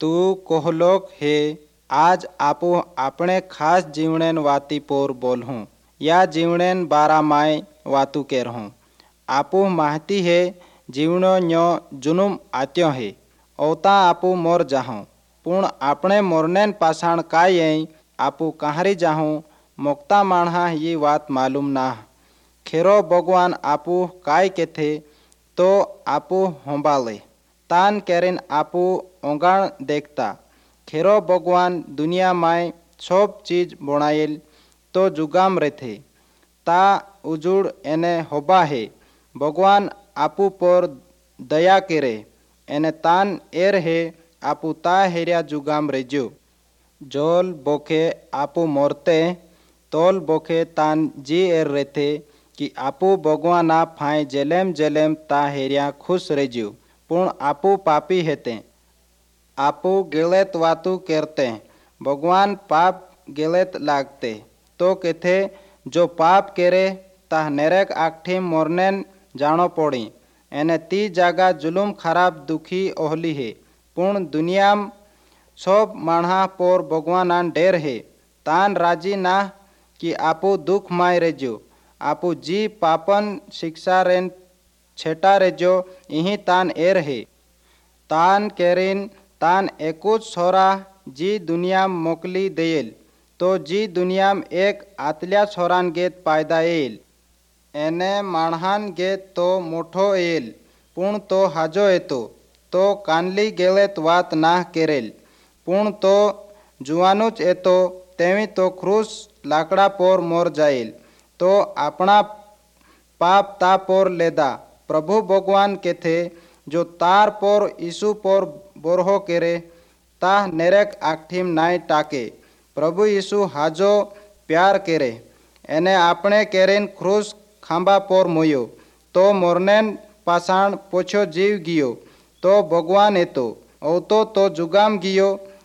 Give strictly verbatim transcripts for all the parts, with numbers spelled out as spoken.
तू कोहलोक हे आज आपू આપણે ખાસ જીવણેન વાતી પોર બોલહું या जीवणेन बारा माय वातू केरहूँ आपू माहती है जीवणो न्यो जुनुम आत्यो है औता आपू मोर जाहूँ पूर्ण आपणे मोरनेन पाषाण काय यई आपू कहारी जाहूँ मोक्ता माणहा ये बात मालूम ना खेरो भगवान आपू काय केथे तो आपू होंबाले तान केरिन आपू ओंगाण देखता खेरो भगवान दुनिया माय सब चीज बनायेल तो जुगाम रेथे ता उजुड़ एने होबा है भगवान आपू पर दया करे एने तान एर है आपू ता हेरिया जुगाम रेज्यो जोल बोखे आपू मोरते तोल बोखे तान जी एर रेथे कि आपू भगवाना फाय जेलेम जेलेम ता हेरिया खुश रेज्यो पूर्ण आपू पापी हेते आपू गिलेत वातू करते भगवान पाप गिलेत लागते तो केथे जो पाप करे ता नेरेक आखठी मोरनेन जानो पड़ी एने ती जागा जुलुम खराब दुखी ओहली है पूर्ण दुनिया सब माणहा पोर भगवानान डेर है तान राजी ना कि आपू दुख माय रेजो आपू जी पापन शिक्षा रेन छेटा रेजो यही तान एर है तान केरिन तान एकुच छोरा जी दुनिया मोकली देल तो जी दुनिया एक आतल्या छोरान गेत पायदा येल एने माणहान गेत तो मोठो येल पूर्ण तो हाजो येतो तो कानली गेलेत वात ना केरेल पूर्ण तो जुवानुच येतो तेवी तो क्रूस लाकड़ा पोर मोर जाईल तो अपना पाप ता पोर लेदा प्रभु भगवान केथे जो तार पोर यीशु पोर बोरहो केरे ता नेरेक आखठीम नाय टाके प्रभु यीशु हाजो प्यार केरे एने आपणे केरेन क्रूस खांबा पोर मोयो तो मोरनेन पाषाण पोछो जीव गियो तो भगवान एतो औतो तो जुगाम गियो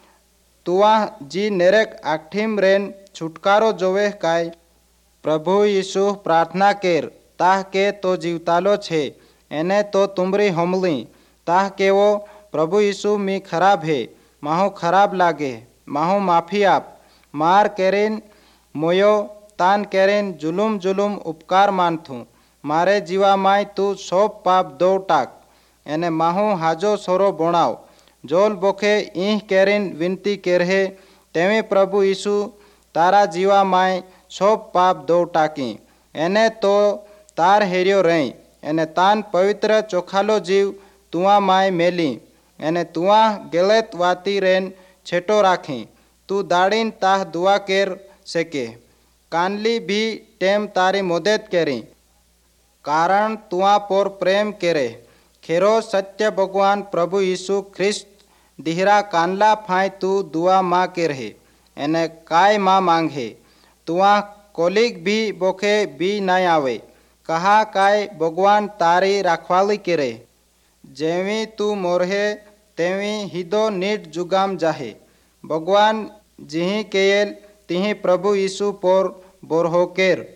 तुआ जी नेरेक आखठीम रेन छुटकारो जोवे काय प्रभु यीशु प्रार्थना केर ताह के तो जीवतालो छे एने तो तुमरी हमली ताह के वो प्रभु यीशु मी खराब है माहो खराब लागे माहो माफी आप मार केरिन मोयो तान केरिन जुलुम जुलुम उपकार मानथूं मारे जीवा माय तू सोप पाप दो टाक एने माहू हाजो सोरो बोणाव जोल बोखे ईह केरिन विनती केरहे तेवे प्रभु यीशु तारा जीवा माय सोप पाप दो टाकी एने तो तार हेरियो रही एने तान पवित्र चोखालो जीव तुआ माय मेली एने तुआ गेलेत वाती रेन छेटो राखी तू दाड़ीन ताह दुआ केर सेके कानली भी टेम तारी मदद केरी कारण तुआ पोर प्रेम केरे खेरो सत्य भगवान प्रभु यीशु ख्रिस्त दिहरा कानला फाय तू दुआ माँ के रहे एने काय माँ मांगे तुआ कोलिक भी बोखे भी न आवे कहा काय भगवान तारी राखवाली करे जेवी तू मोरहे तेवी हिदो नीट जुगाम जाहे भगवान जिही केयल तिही प्रभु यीशु पोर बोरहो केर